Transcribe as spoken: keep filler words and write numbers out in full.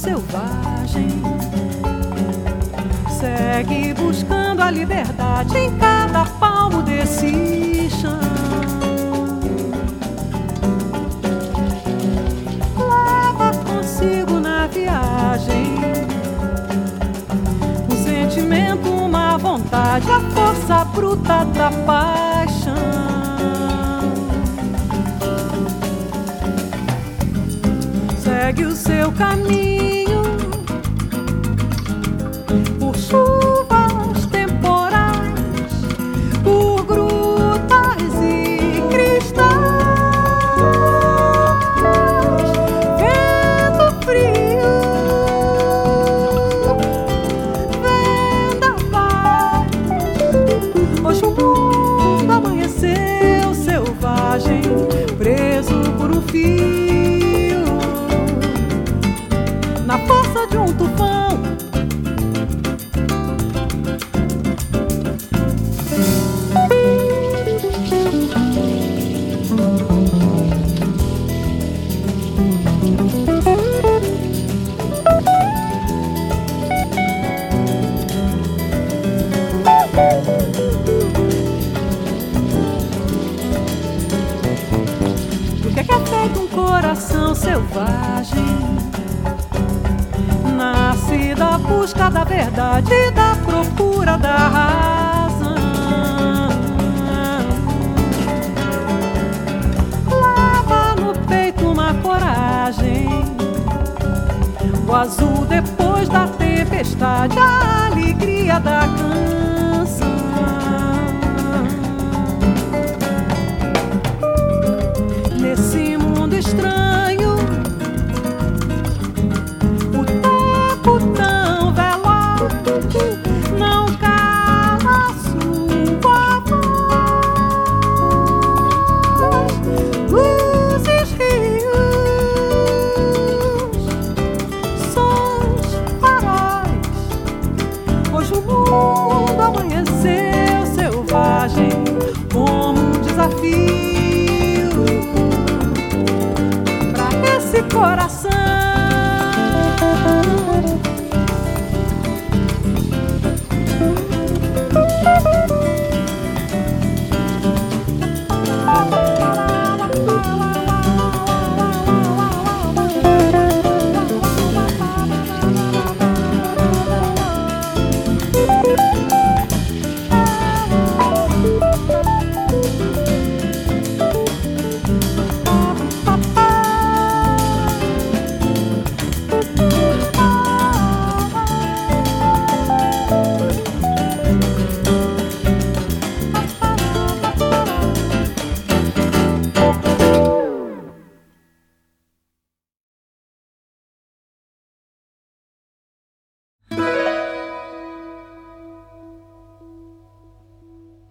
selvagem segue buscando a liberdade em cada palmo desse chão. Leva consigo na viagem um sentimento, uma vontade, a força bruta da paixão. Segue o seu caminho por chuvas temporais, por grutas e cristais, vento frio, vendavais. Hoje o mundo amanheceu selvagem, preso por um fio, na força de um tufão. O que é que é feito um coração selvagem? Nasce da busca da verdade, da procura da raiz.